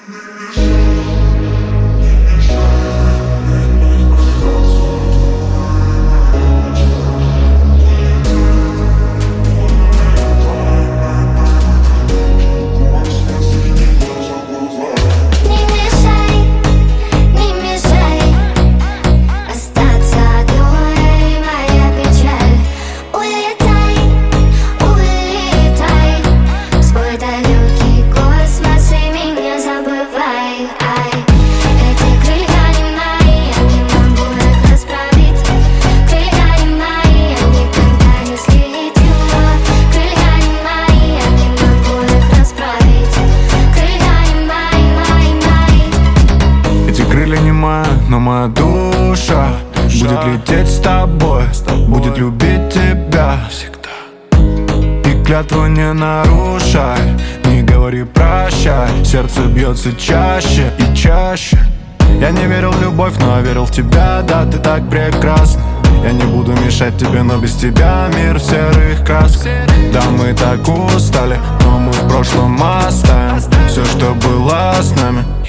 Но моя душа будет лететь с тобой, будет любить тебя всегда. И клятву не нарушай, не говори прощай. Сердце бьется чаще и чаще. Я не верил в любовь, но верил в тебя. Да, ты так прекрасна. Я не буду мешать тебе, но без тебя мир в серых красках. Да, мы так устали, но мы в прошлом оставим все, что было с нами.